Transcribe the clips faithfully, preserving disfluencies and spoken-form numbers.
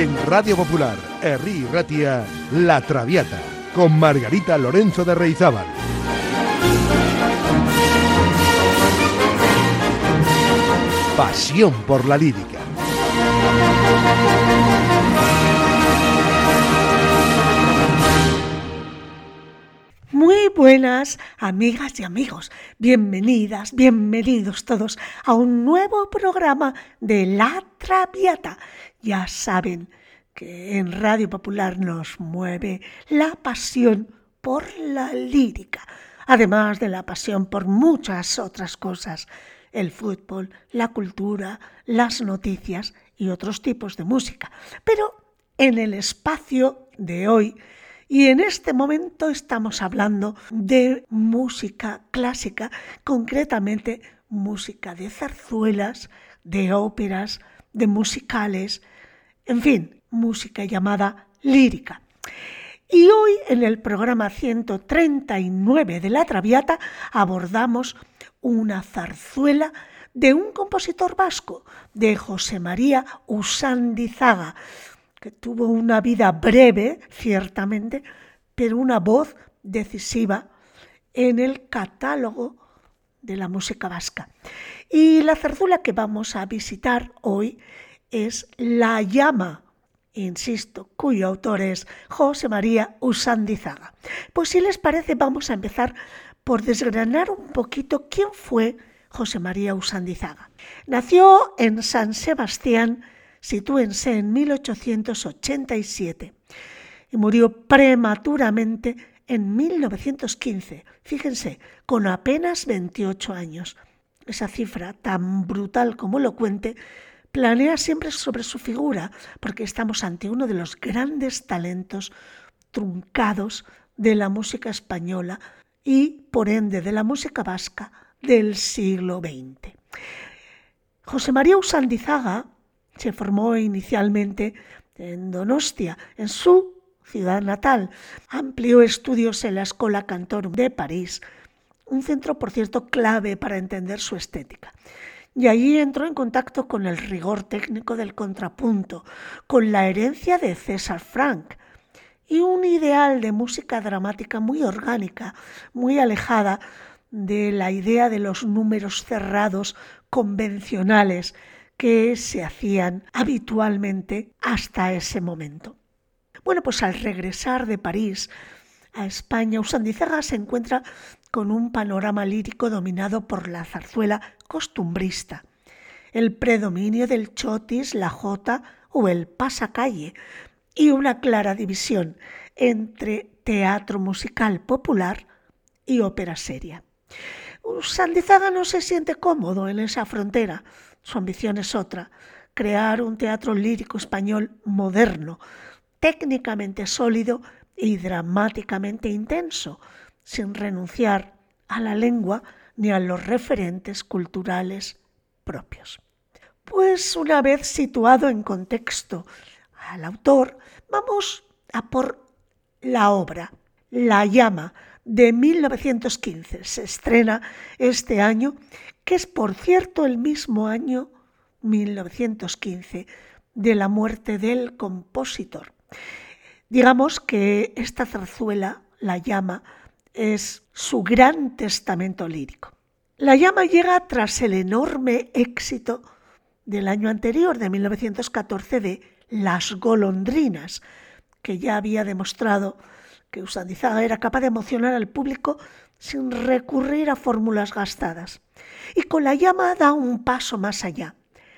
En Radio Popular, Herri Ratia, La Traviata, con Margarita Lorenzo de Reizábal. Pasión por la lírica. Muy buenas amigas y amigos, bienvenidas, bienvenidos todos a un nuevo programa de La Traviata. Ya saben que en Radio Popular nos mueve la pasión por la lírica, además de la pasión por muchas otras cosas, el fútbol, la cultura, las noticias y otros tipos de música. Pero en el espacio de hoy y en este momento estamos hablando de música clásica, concretamente música de zarzuelas, de óperas, de musicales, en fin, música llamada lírica. Y hoy en el programa ciento treinta y nueve de La Traviata abordamos una zarzuela de un compositor vasco, de José María Usandizaga, que tuvo una vida breve, ciertamente, pero una voz decisiva en el catálogo de la música vasca. Y la zarzuela que vamos a visitar hoy es La Llama, insisto, cuyo autor es José María Usandizaga. Pues si les parece, vamos a empezar por desgranar un poquito quién fue José María Usandizaga. Nació en San Sebastián, sitúense en mil ochocientos ochenta y siete, y murió prematuramente en mil novecientos quince, fíjense, con apenas veintiocho años. Esa cifra tan brutal como elocuente planea siempre sobre su figura, porque estamos ante uno de los grandes talentos truncados de la música española y, por ende, de la música vasca del siglo veinte. José María Usandizaga se formó inicialmente en Donostia, en su ciudad natal. Amplió estudios en la Escola Cantorum de París, un centro, por cierto, clave para entender su estética. Y allí entró en contacto con el rigor técnico del contrapunto, con la herencia de César Franck y un ideal de música dramática muy orgánica, muy alejada de la idea de los números cerrados convencionales que se hacían habitualmente hasta ese momento. Bueno, pues al regresar de París a España, Usandizaga se encuentra con un panorama lírico dominado por la zarzuela costumbrista, el predominio del chotis, la jota o el pasacalle, y una clara división entre teatro musical popular y ópera seria. Usandizaga no se siente cómodo en esa frontera. Su ambición es otra, crear un teatro lírico español moderno, técnicamente sólido y dramáticamente intenso, sin renunciar a la lengua ni a los referentes culturales propios. Pues una vez situado en contexto al autor, vamos a por la obra La Llama, de mil novecientos quince. Se estrena este año, que es, por cierto, el mismo año, mil novecientos quince, de la muerte del compositor. Digamos que esta zarzuela, La Llama, es su gran testamento lírico. La Llama llega tras el enorme éxito del año anterior, de mil novecientos catorce, de Las Golondrinas, que ya había demostrado que Usandizaga era capaz de emocionar al público sin recurrir a fórmulas gastadas. Y con La Llama da un paso más allá.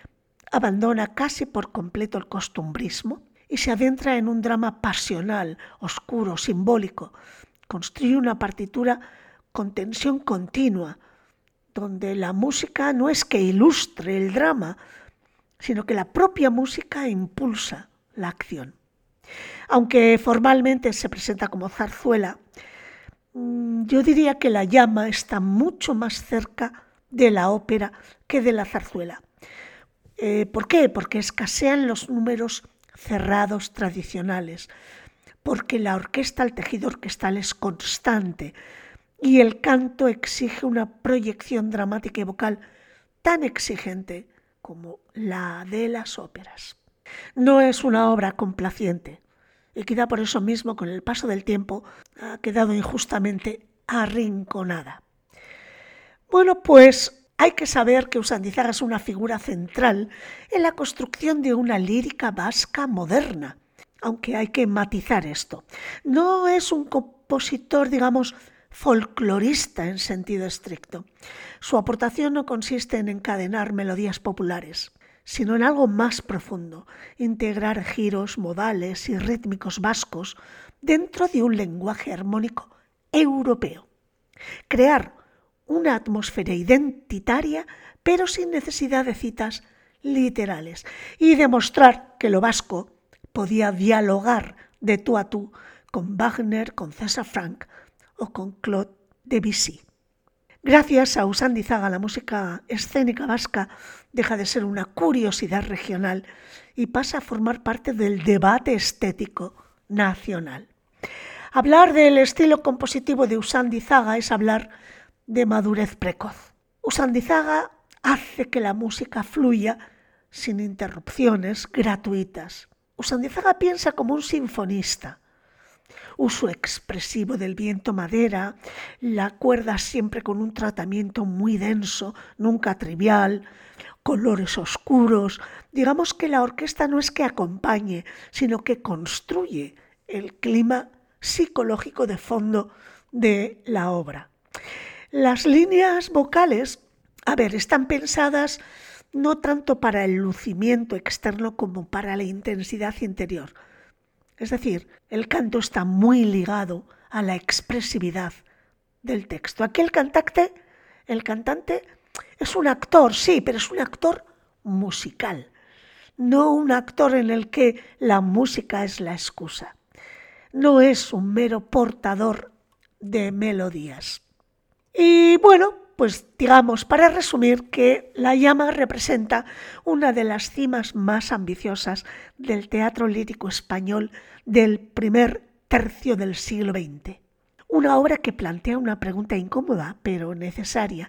Abandona casi por completo el costumbrismo y se adentra en un drama pasional, oscuro, simbólico. Construye una partitura con tensión continua, donde la música no es que ilustre el drama, sino que la propia música impulsa la acción. Aunque formalmente se presenta como zarzuela, yo diría que La Llama está mucho más cerca de la ópera que de la zarzuela. Eh, ¿Por qué? Porque escasean los números cerrados tradicionales, porque la orquesta, el tejido orquestal es constante y el canto exige una proyección dramática y vocal tan exigente como la de las óperas. No es una obra complaciente y quizá por eso mismo, con el paso del tiempo, ha quedado injustamente arrinconada. Bueno, pues hay que saber que Usandizaga es una figura central en la construcción de una lírica vasca moderna, aunque hay que matizar esto. No es un compositor, digamos, folclorista en sentido estricto. Su aportación no consiste en encadenar melodías populares, sino en algo más profundo, integrar giros modales y rítmicos vascos dentro de un lenguaje armónico europeo. Crear una atmósfera identitaria, pero sin necesidad de citas literales, y demostrar que lo vasco podía dialogar de tú a tú con Wagner, con César Franck o con Claude Debussy. Gracias a Usandizaga, la música escénica vasca deja de ser una curiosidad regional y pasa a formar parte del debate estético nacional. Hablar del estilo compositivo de Usandizaga es hablar de madurez precoz. Usandizaga hace que la música fluya sin interrupciones gratuitas. Usandizaga piensa como un sinfonista. Uso expresivo del viento madera, la cuerda siempre con un tratamiento muy denso, nunca trivial, colores oscuros. Digamos que la orquesta no es que acompañe, sino que construye el clima psicológico de fondo de la obra. Las líneas vocales, a ver, están pensadas no tanto para el lucimiento externo como para la intensidad interior. Es decir, el canto está muy ligado a la expresividad del texto. Aquí el cantante, el cantante es un actor, sí, pero es un actor musical, no un actor en el que la música es la excusa. No es un mero portador de melodías. Y bueno, pues digamos, para resumir, que La llama representa una de las cimas más ambiciosas del teatro lírico español del primer tercio del siglo veinte. Una obra que plantea una pregunta incómoda, pero necesaria.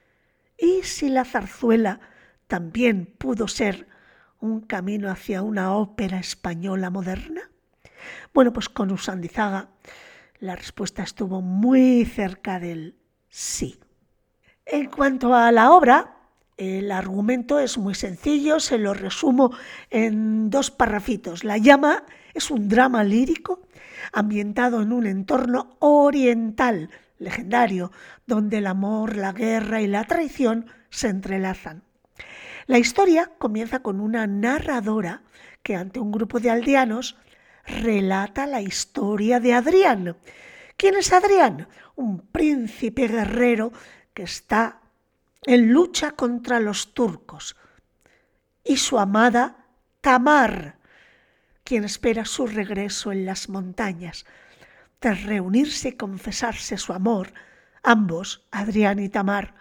¿Y si la zarzuela también pudo ser un camino hacia una ópera española moderna? Bueno, pues con Usandizaga la respuesta estuvo muy cerca del sí. En cuanto a la obra, el argumento es muy sencillo, se lo resumo en dos parrafitos. La llama es un drama lírico ambientado en un entorno oriental, legendario, donde el amor, la guerra y la traición se entrelazan. La historia comienza con una narradora que ante un grupo de aldeanos relata la historia de Adrián. ¿Quién es Adrián? Un príncipe guerrero que está en lucha contra los turcos, y su amada Tamar, quien espera su regreso en las montañas. Tras reunirse y confesarse su amor, ambos, Adrián y Tamar,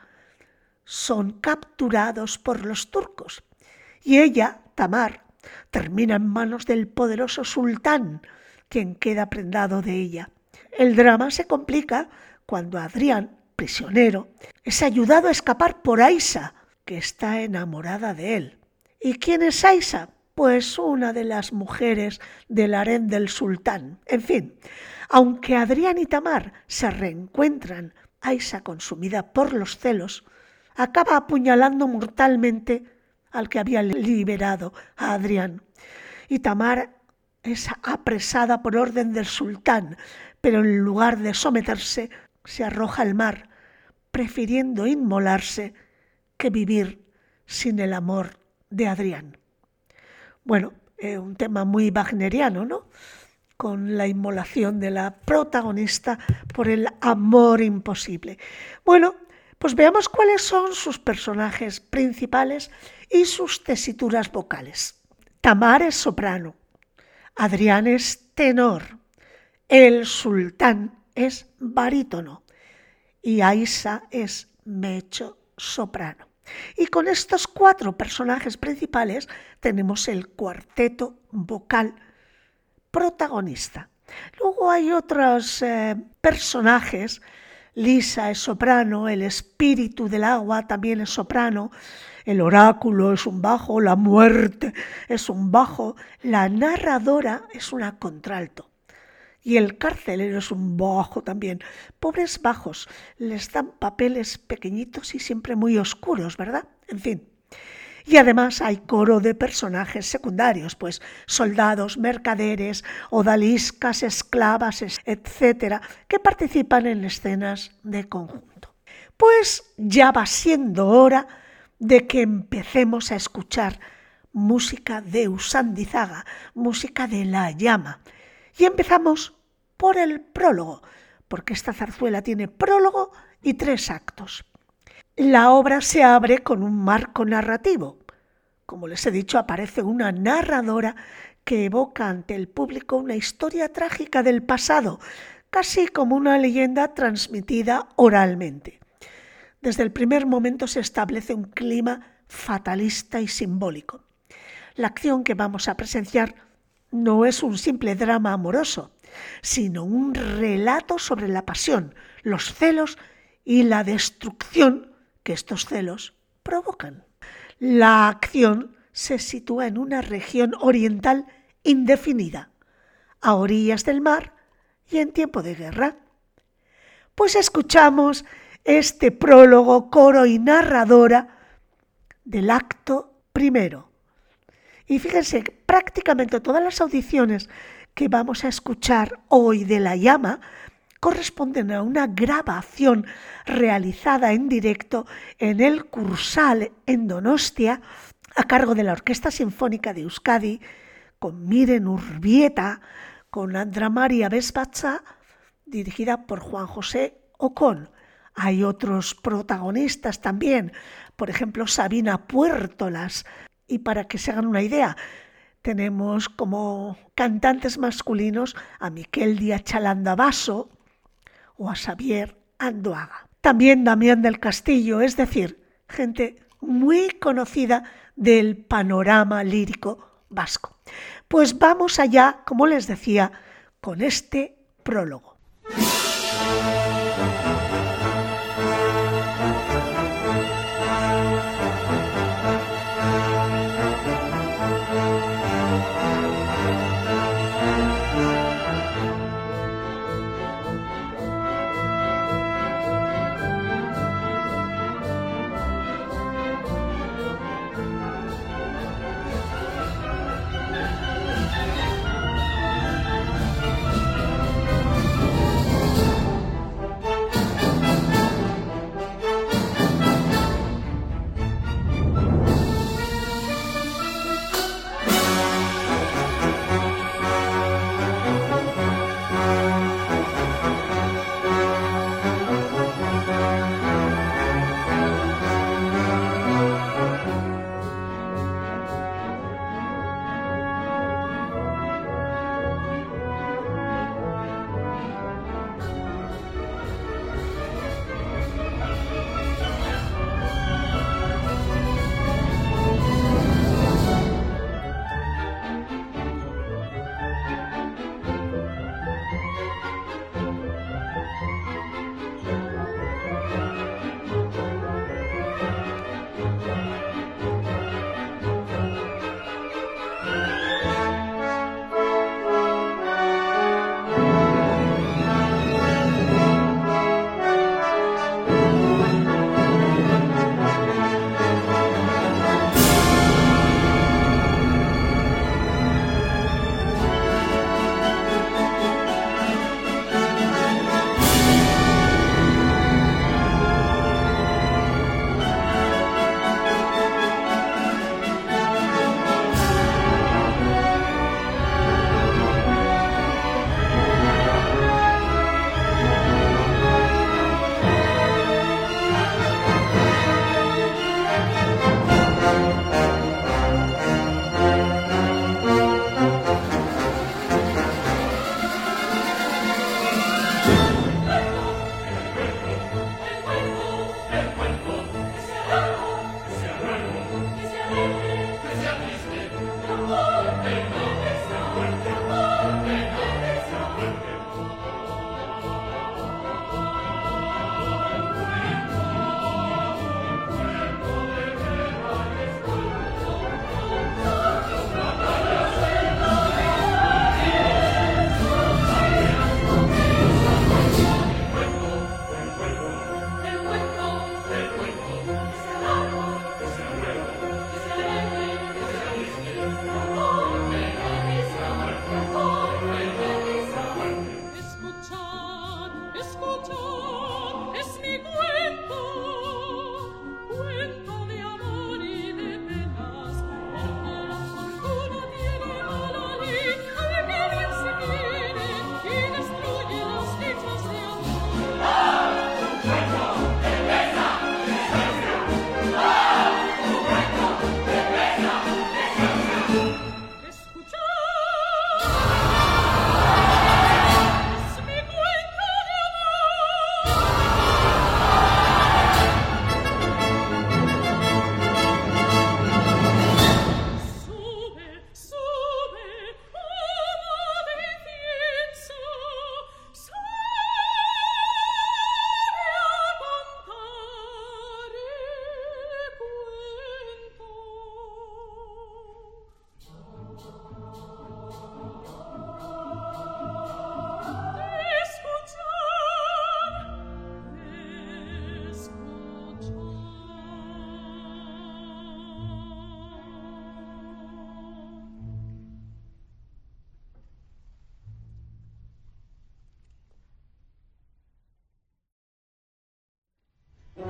son capturados por los turcos, y ella, Tamar, termina en manos del poderoso sultán, quien queda prendado de ella. El drama se complica cuando Adrián, prisionero, es ayudado a escapar por Aisa, que está enamorada de él. ¿Y quién es Aisa? Pues una de las mujeres del harén del sultán. En fin, aunque Adrián y Tamar se reencuentran, Aisa, consumida por los celos, acaba apuñalando mortalmente al que había liberado a Adrián. Y Tamar es apresada por orden del sultán, pero en lugar de someterse, se arroja al mar, prefiriendo inmolarse que vivir sin el amor de Adrián. Bueno, eh, un tema muy wagneriano, ¿no? Con la inmolación de la protagonista por el amor imposible. Bueno, pues veamos cuáles son sus personajes principales y sus tesituras vocales. Tamar es soprano, Adrián es tenor, el sultán es barítono y Aisa es mezzo soprano. Y con estos cuatro personajes principales tenemos el cuarteto vocal protagonista. Luego hay otros eh, personajes Lisa es soprano, el espíritu del agua también es soprano, el oráculo es un bajo, la muerte es un bajo, la narradora es una contralto y el carcelero es un bajo también. Pobres bajos, les dan papeles pequeñitos y siempre muy oscuros, ¿verdad? En fin. Y además hay coro de personajes secundarios, pues soldados, mercaderes, odaliscas, esclavas, etcétera, que participan en escenas de conjunto. Pues ya va siendo hora de que empecemos a escuchar música de Usandizaga, música de La Llama. Y empezamos por el prólogo, porque esta zarzuela tiene prólogo y tres actos. La obra se abre con un marco narrativo. Como les he dicho, aparece una narradora que evoca ante el público una historia trágica del pasado, casi como una leyenda transmitida oralmente. Desde el primer momento se establece un clima fatalista y simbólico. La acción que vamos a presenciar no es un simple drama amoroso, sino un relato sobre la pasión, los celos y la destrucción que estos celos provocan. La acción se sitúa en una región oriental indefinida, a orillas del mar y en tiempo de guerra. Pues escuchamos este prólogo, coro y narradora del acto primero. Y fíjense, prácticamente todas las audiciones que vamos a escuchar hoy de La Llama corresponden a una grabación realizada en directo en el Kursaal en Donostia, a cargo de la Orquesta Sinfónica de Euskadi, con Miren Urbieta, con Andra Maria Vesbatza, dirigida por Juan José Ocón. Hay otros protagonistas también, por ejemplo Sabina Puertolas, y para que se hagan una idea, tenemos como cantantes masculinos a Miquel Díaz Chalanda Basso o a Xavier Andoaga. También Damián del Castillo, es decir, gente muy conocida del panorama lírico vasco. Pues vamos allá, como les decía, con este prólogo.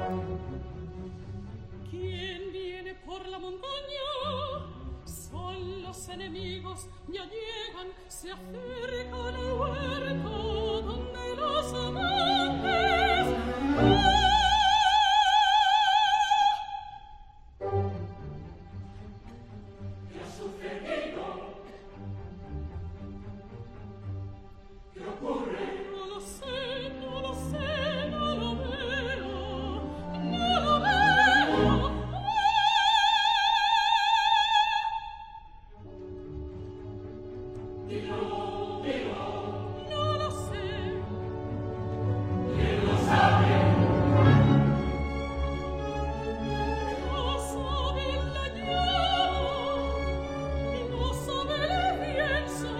¿Quién viene por la montaña? Son los enemigos, ya llegan, se acercan al huerto donde los amantes. ¿Qué ha sucedido? ¿Qué ocurre? No lo sé, no lo sé, no lo veo, no lo veo. Dilo, dilo. No lo sé. ¿Quién lo sabe? No sabe la llama y no sabe el pienso.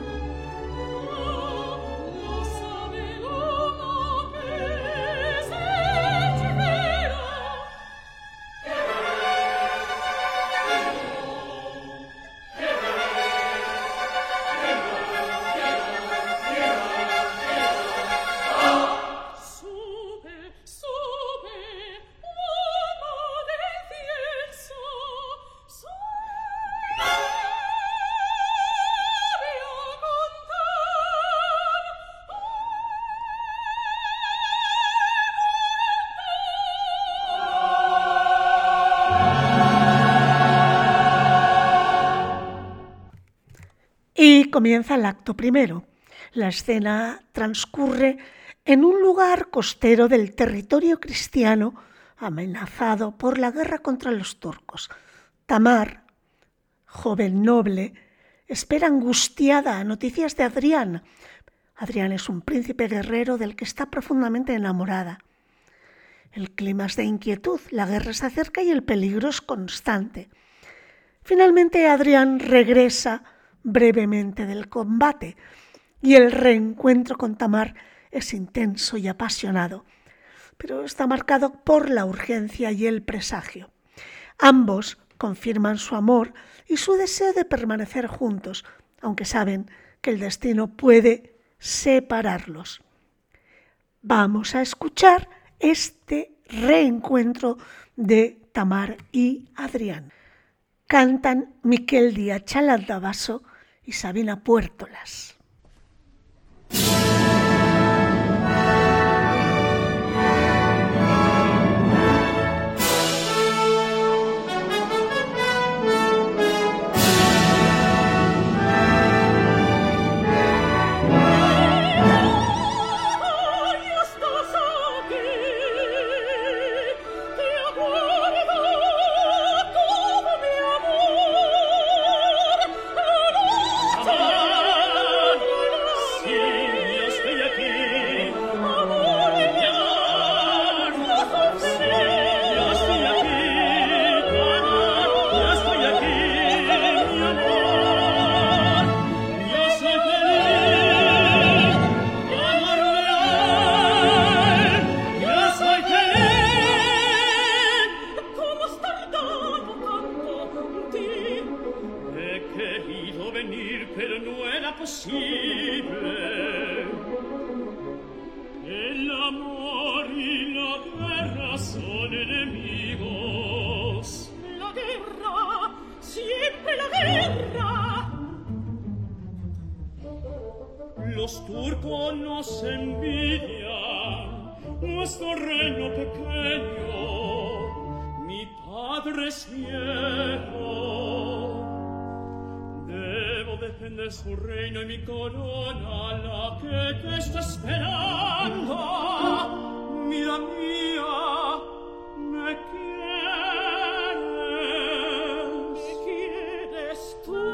No, no sabe lo que es hechicero. Sube, sube, humo de incienso, sube a Y comienza el acto primero. La escena transcurre en un lugar costero del territorio cristiano amenazado por la guerra contra los turcos. Tamar, joven noble, espera angustiada noticias de Adrián. Adrián es un príncipe guerrero del que está profundamente enamorada. El clima es de inquietud, la guerra se acerca y el peligro es constante. Finalmente Adrián regresa brevemente del combate y el reencuentro con Tamar es intenso y apasionado, pero está marcado por la urgencia y el presagio. Ambos confirman su amor y su deseo de permanecer juntos, aunque saben que el destino puede separarlos. Vamos a escuchar este reencuentro de Tamar y Adrián. Cantan Miquel Díaz Chaladdabasso y Sabina Puertolas. Los turcos nos envidian, nuestro reino pequeño, mi padre es viejo. Debo defender su reino y mi corona, la que te está esperando. Mira mía, me quieres, me quieres tú.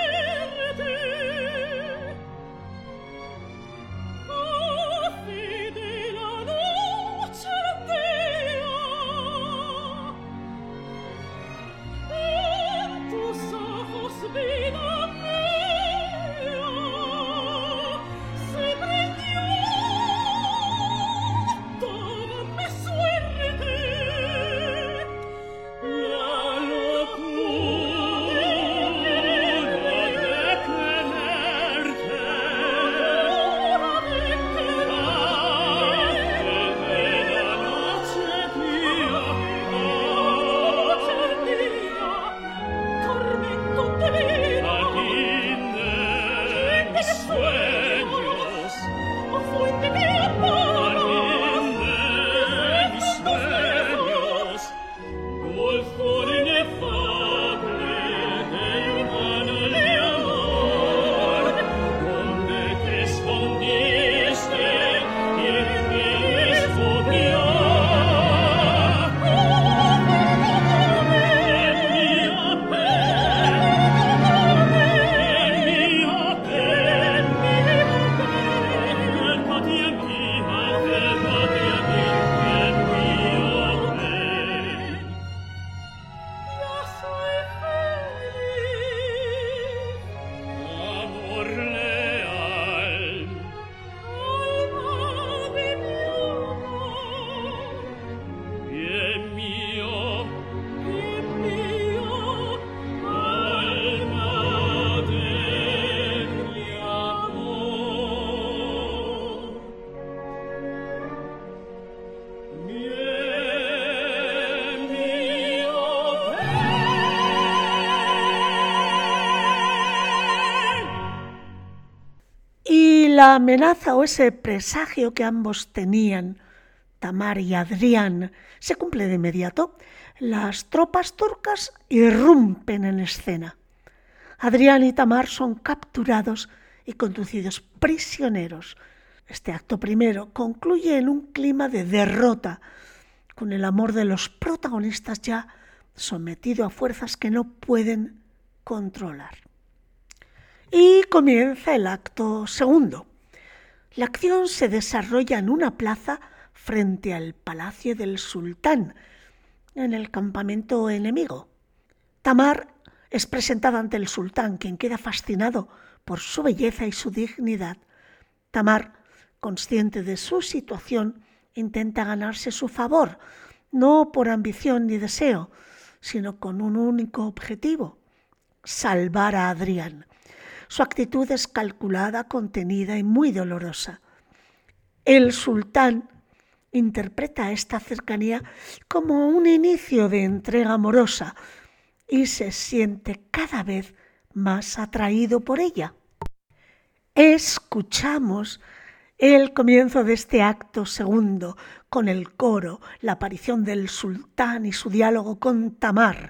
Feel La amenaza o ese presagio que ambos tenían, Tamar y Adrián, se cumple de inmediato. Las tropas turcas irrumpen en escena. Adrián y Tamar son capturados y conducidos prisioneros. Este acto primero concluye en un clima de derrota, con el amor de los protagonistas ya sometido a fuerzas que no pueden controlar. Y comienza el acto segundo. La acción se desarrolla en una plaza frente al palacio del sultán, en el campamento enemigo. Tamar es presentada ante el sultán, quien queda fascinado por su belleza y su dignidad. Tamar, consciente de su situación, intenta ganarse su favor, no por ambición ni deseo, sino con un único objetivo: salvar a Adrián. Su actitud es calculada, contenida y muy dolorosa. El sultán interpreta esta cercanía como un inicio de entrega amorosa y se siente cada vez más atraído por ella. Escuchamos el comienzo de este acto segundo con el coro, la aparición del sultán y su diálogo con Tamar.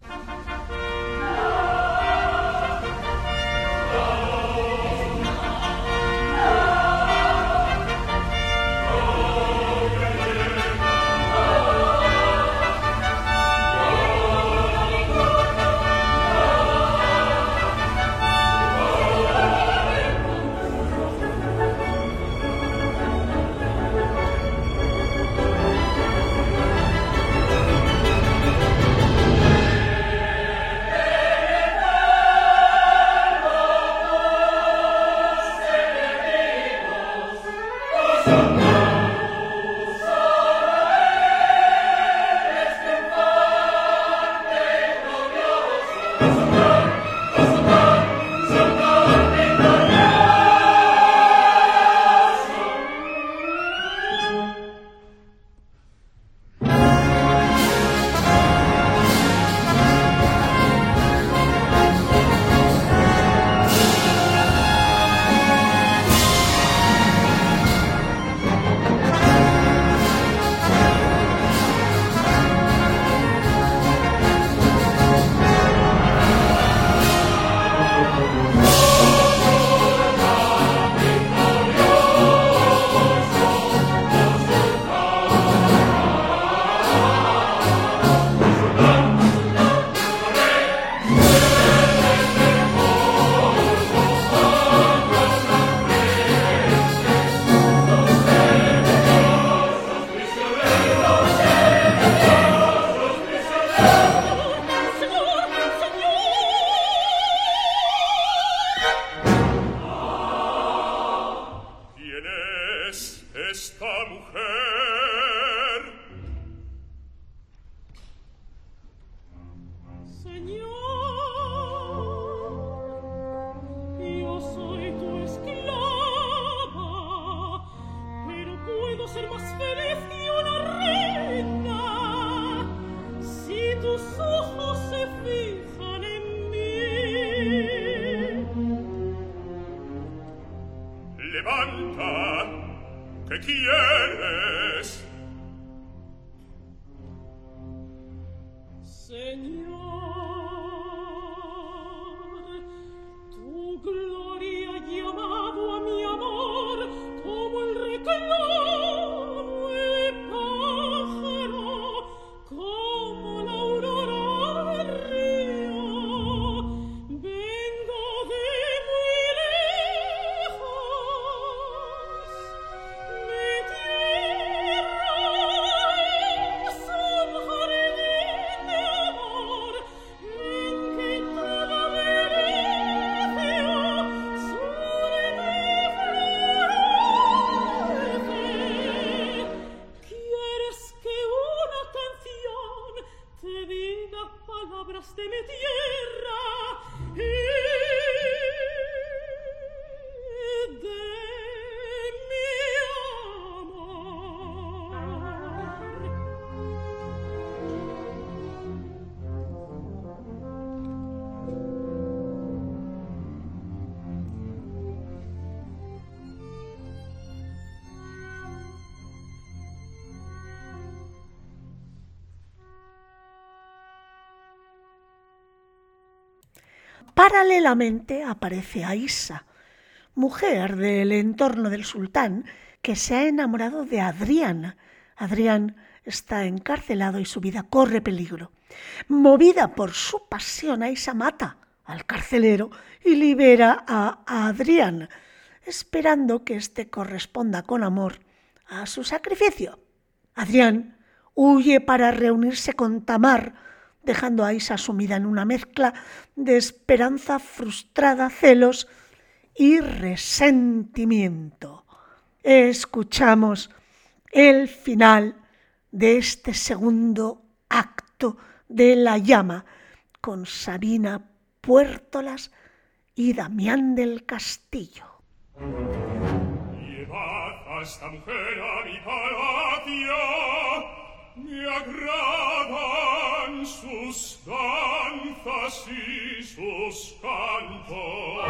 ¿Qué quieres? Señor, tu gloria ha llamado a mi amor como el reclamo el pájaro, como la aurora del río. Vengo de muy lejos, mi tierra es un jardín de amor. Paralelamente aparece Aisha, mujer del entorno del sultán, que se ha enamorado de Adrián. Adrián está encarcelado y su vida corre peligro. Movida por su pasión, Aisha mata al carcelero y libera a Adrián, esperando que éste corresponda con amor a su sacrificio. Adrián huye para reunirse con Tamar, dejando a Aisha sumida en una mezcla de esperanza frustrada, celos y resentimiento. Escuchamos el final de este segundo acto de La llama con Sabina Puertolas y Damián del Castillo. Llevad a esta mujer a mi palacio, me agradan sus danzas y sus cantos.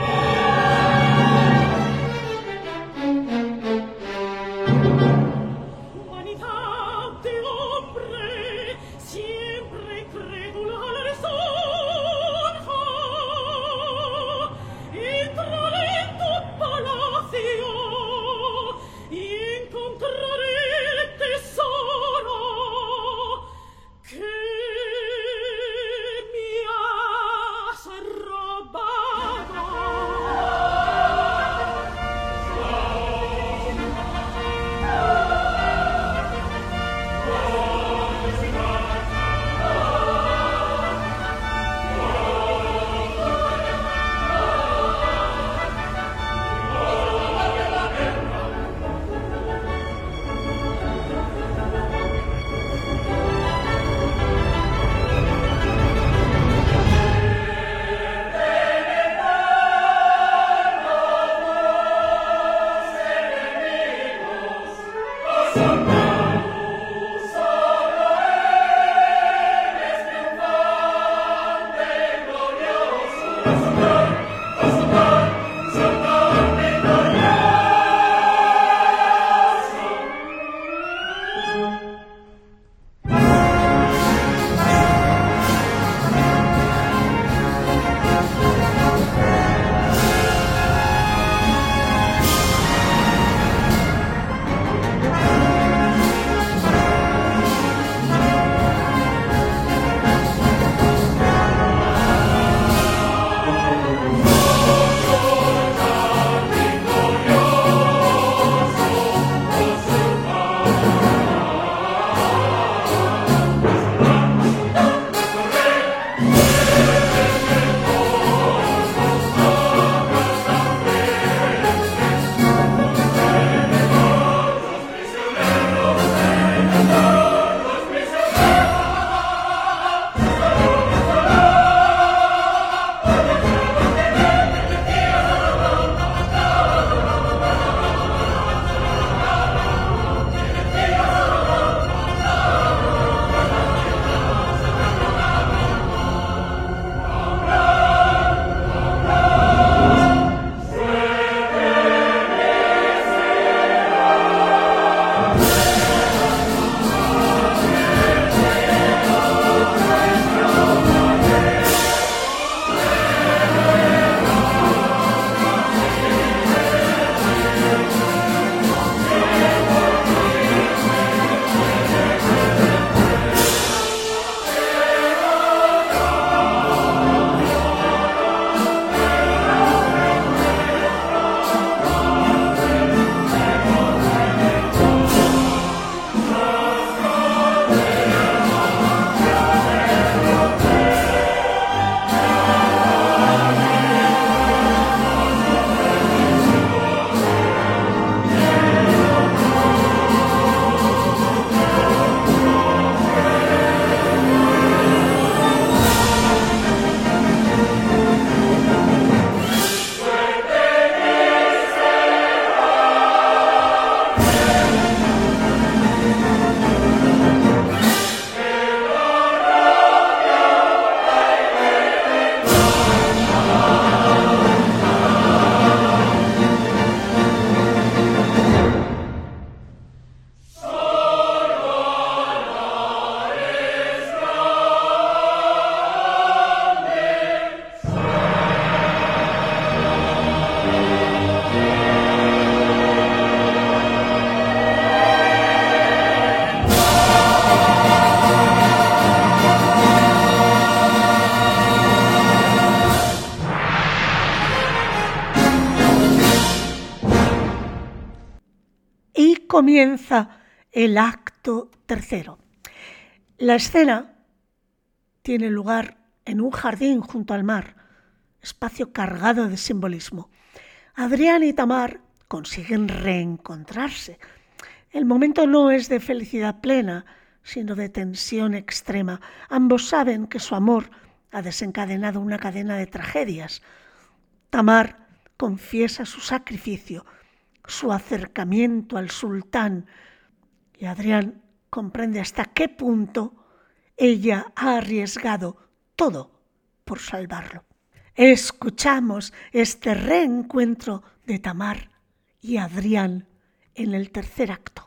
comienza el acto tercero. La escena tiene lugar en un jardín junto al mar, espacio cargado de simbolismo. Adrián y Tamar consiguen reencontrarse. El momento no es de felicidad plena, sino de tensión extrema. Ambos saben que su amor ha desencadenado una cadena de tragedias. Tamar confiesa su sacrificio, su acercamiento al sultán, y Adrián comprende hasta qué punto ella ha arriesgado todo por salvarlo. Escuchamos este reencuentro de Tamar y Adrián en el tercer acto.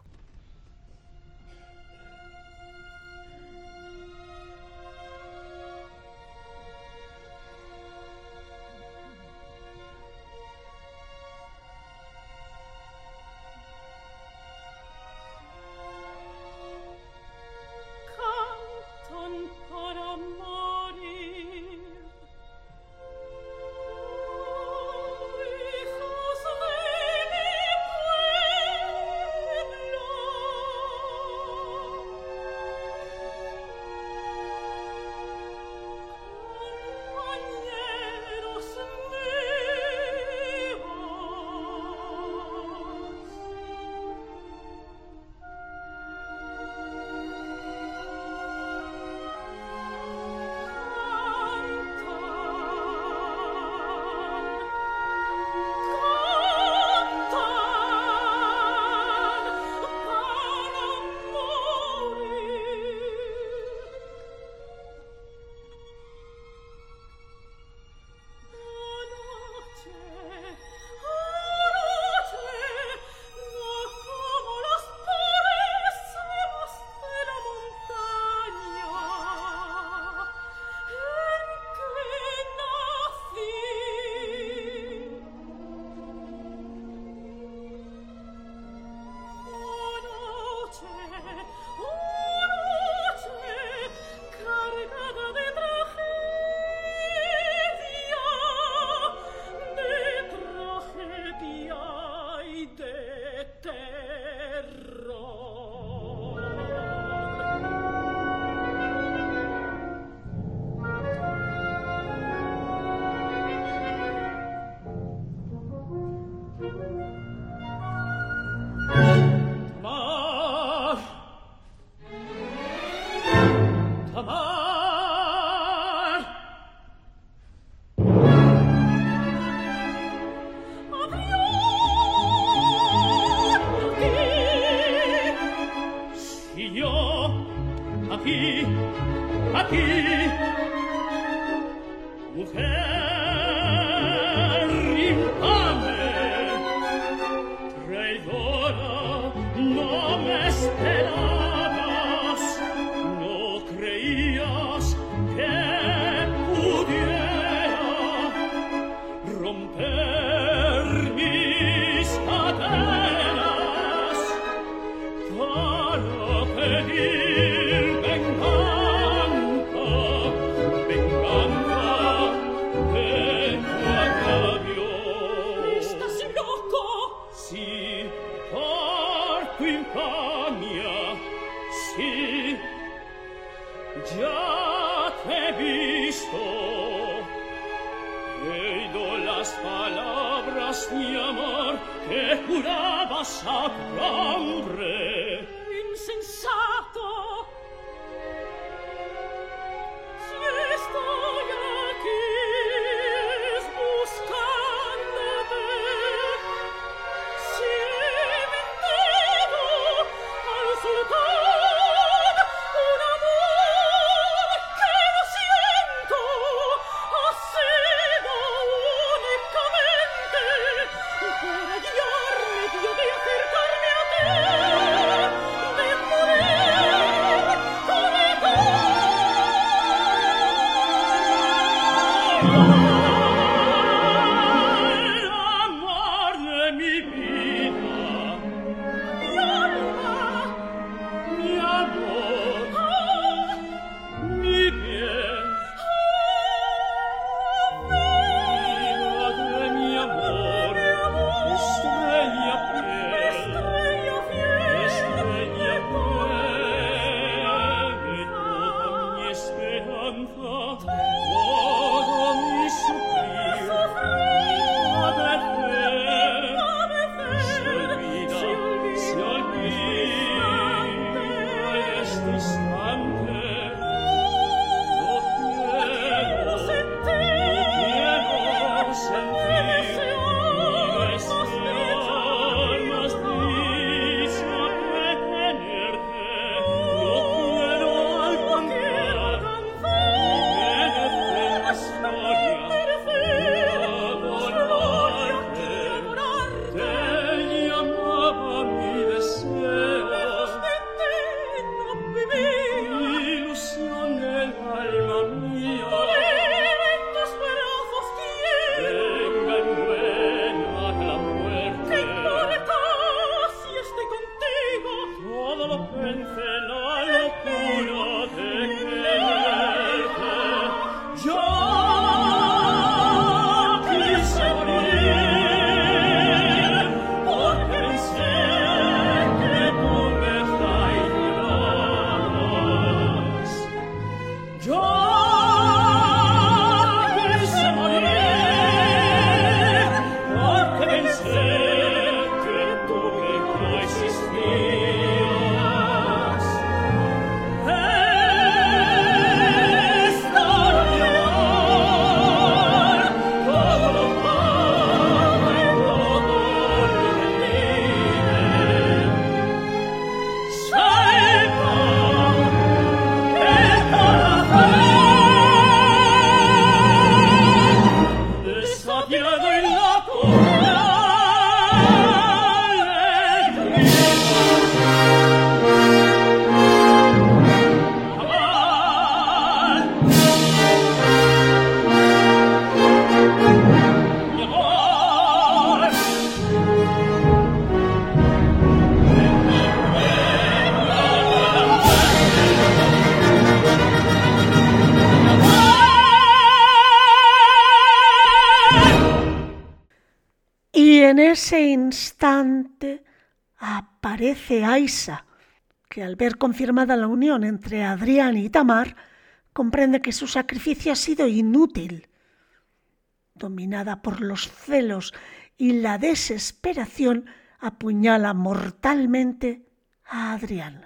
En ese instante aparece Aisa, que al ver confirmada la unión entre Adrián y Tamar, comprende que su sacrificio ha sido inútil. Dominada por los celos y la desesperación, apuñala mortalmente a Adrián.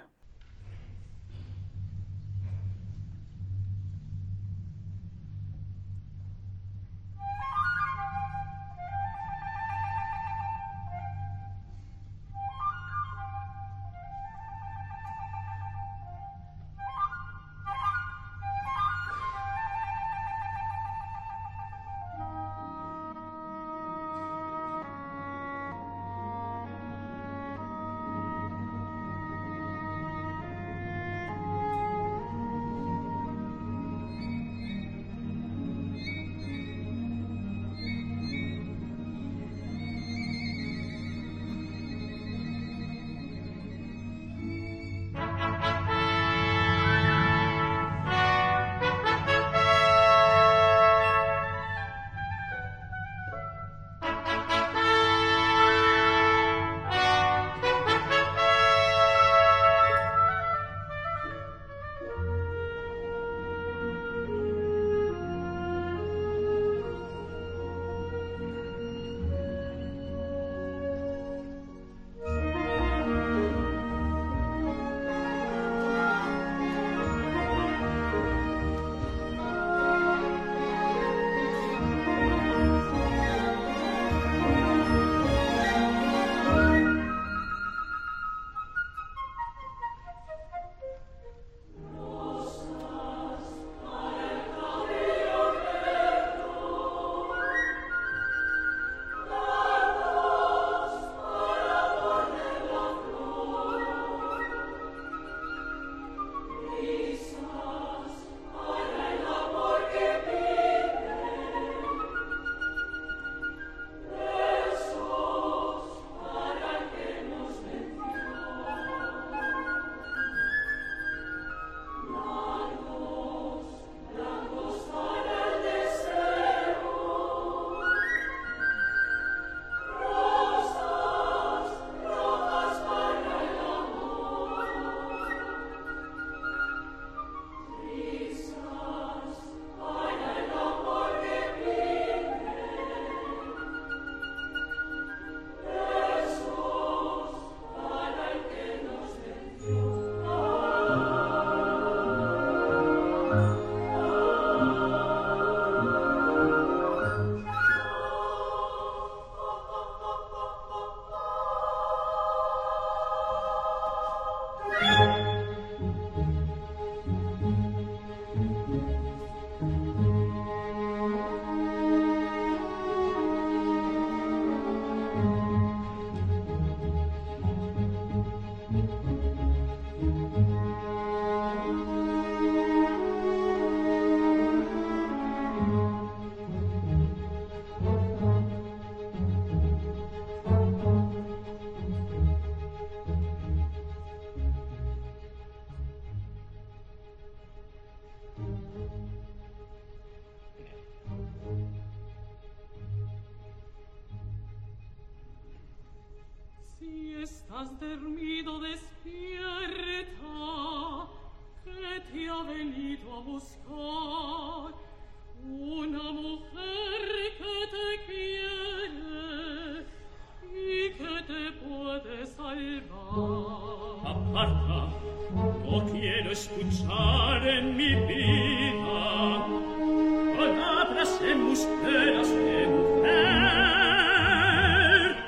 has dormido despierta, que te ha venido a buscar una mujer que te quiere y que te puede salvar. Aparta, no quiero escuchar en mi vida palabras embusteras de mujer.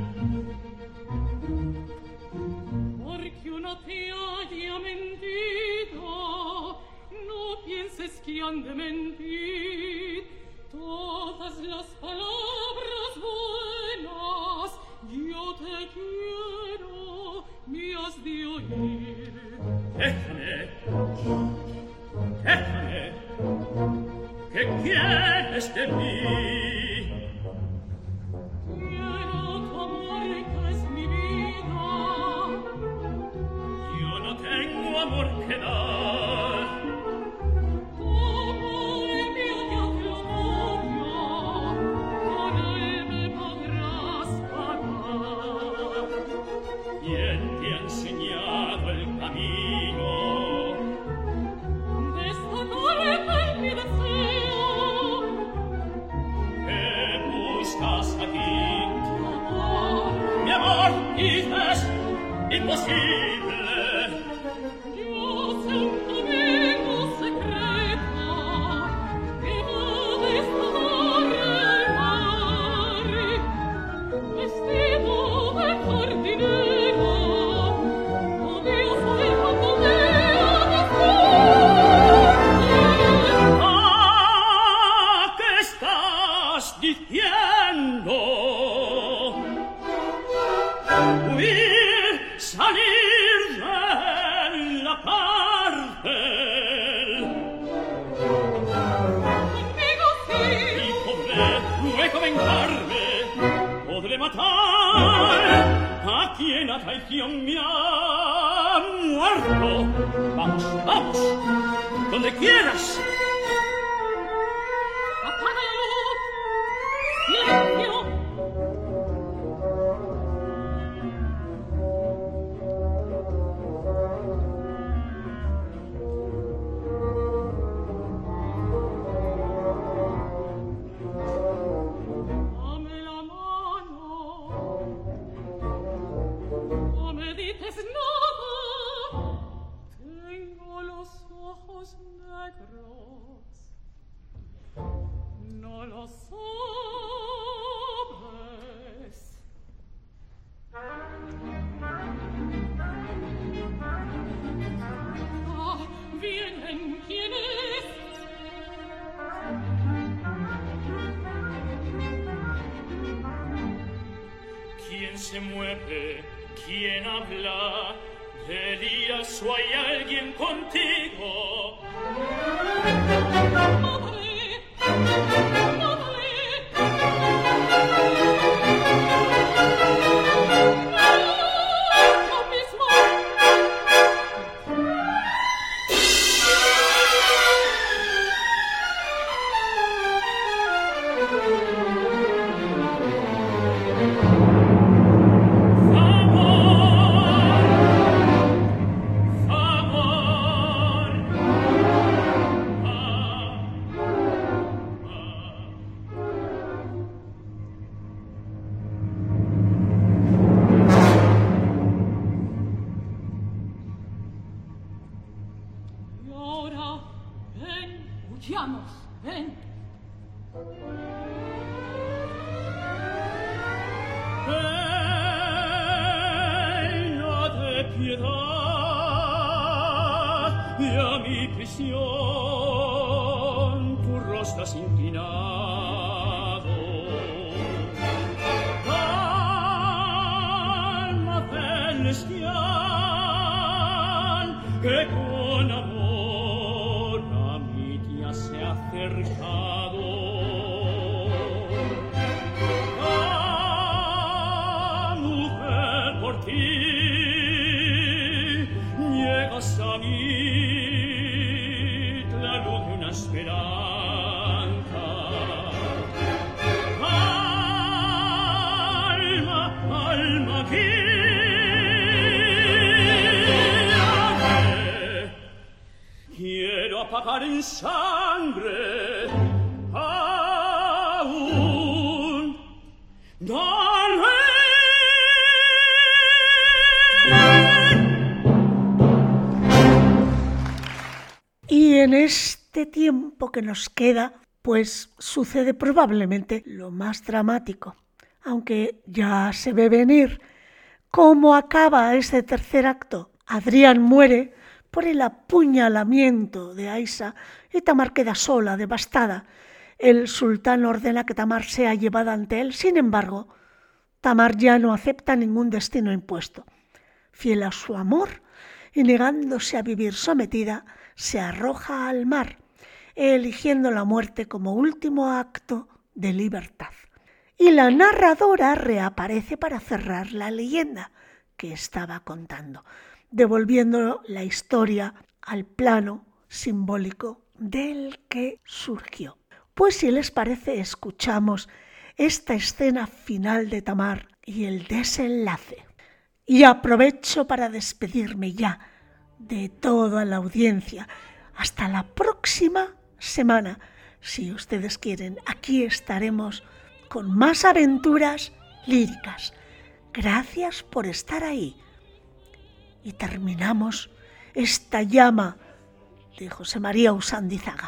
Porque uno te haya mentido, no pienses que han de mentir todas las palabras buenas. Yo te quiero, me has de oír. Déjame, déjame, ¿qué quieres de mí? Quiero tu amor, que es mi vida. Yo no tengo amor que dar. Tu amor mío ya te lo doy, con él me podrás pagar. ¿Quién te ha enseñado el camino? De esta carta en mi deseo, ¿Qué buscas aquí? tu amor, Mi amor, dices, imposible. yo sé un camino secreto que va desde mar al mar. Vestido de jardinero, oh Dios, ay, cuánto me amas tú. Ah, ¿qué estás diciendo? Huir, salir de la cárcel. Conmigo sí, Y podré luego vengarme, podré matar a quien a traición me ha muerto. Vamos, vamos, donde quieras. apaga la luz, silencio. Dame la mano, no me dices nada, tengo los ojos negros, no lo sabes. Ah, vienen, ¿quién es? ¿Quién se mueve? ¿Quién habla? ¿Elías o hay alguien contigo? Madre, madre, lo mismo. Amor, Y ahora, ven, huyamos, ven. Reina de piedad y a mi prisión tu rostro has inclinado. Alma celestial que con amor a mí te has acercado. Por ti llegas a mí la luz de una esperanza. Alma, alma que a pagar en sangre aún. Dale. Y en este tiempo que nos queda, pues sucede probablemente lo más dramático, aunque ya se ve venir. ¿Cómo acaba ese tercer acto? Adrián muere por el apuñalamiento de Aisha y Tamar queda sola, devastada. El sultán ordena que Tamar sea llevada ante él. Sin embargo, Tamar ya no acepta ningún destino impuesto. Fiel a su amor y negándose a vivir sometida, se arroja al mar, eligiendo la muerte como último acto de libertad. Y la narradora reaparece para cerrar la leyenda que estaba contando, devolviendo la historia al plano simbólico del que surgió. Pues si les parece, escuchamos esta escena final de Tamar y el desenlace. Y aprovecho para despedirme ya de toda la audiencia. Hasta la próxima semana. Si ustedes quieren, aquí estaremos con más aventuras líricas. Gracias por estar ahí. Y terminamos esta llama de José María Usandizaga.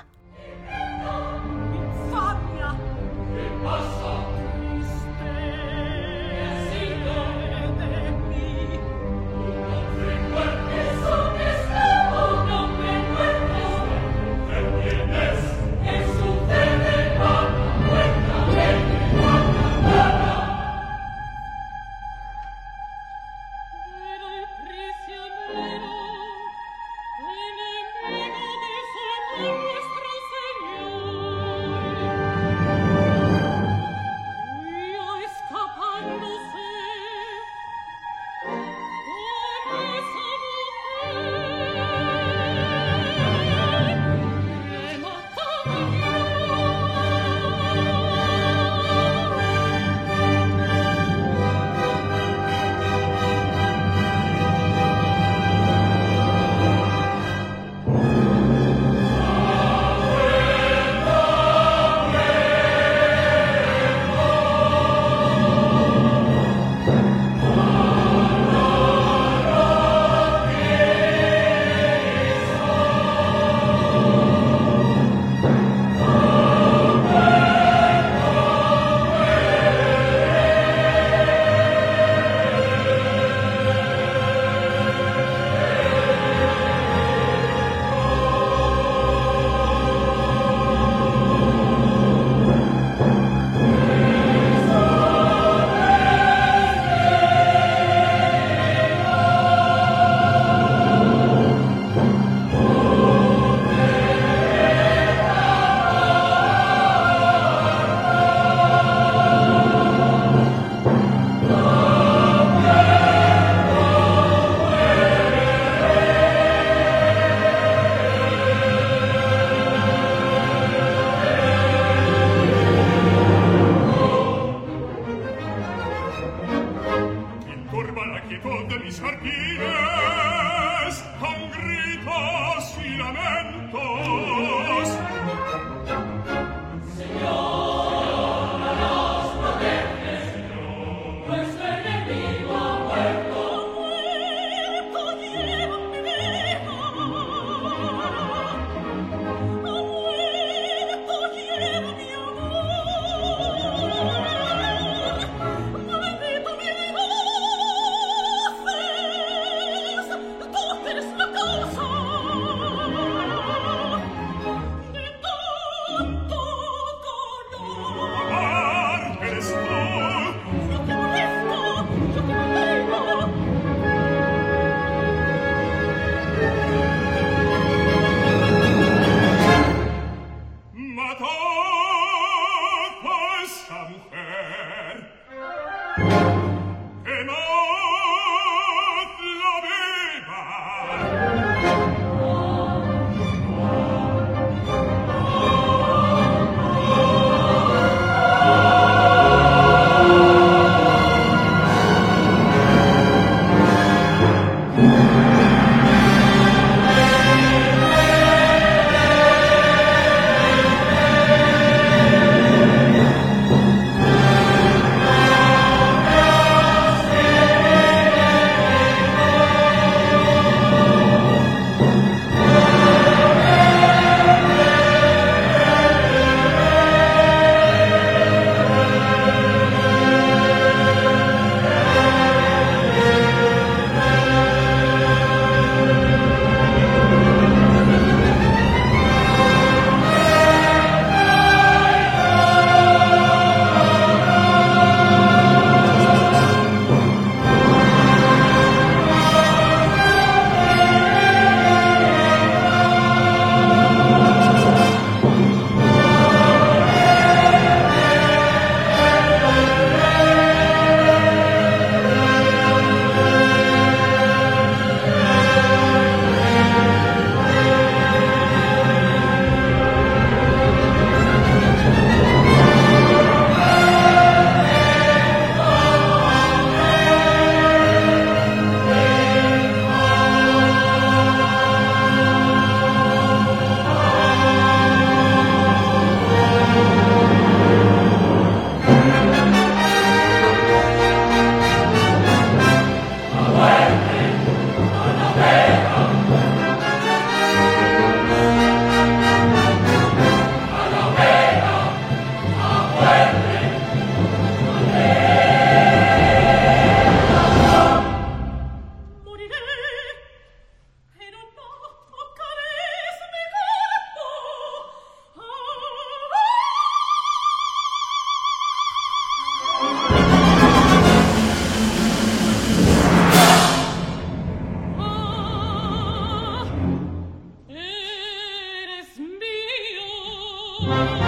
Thank you.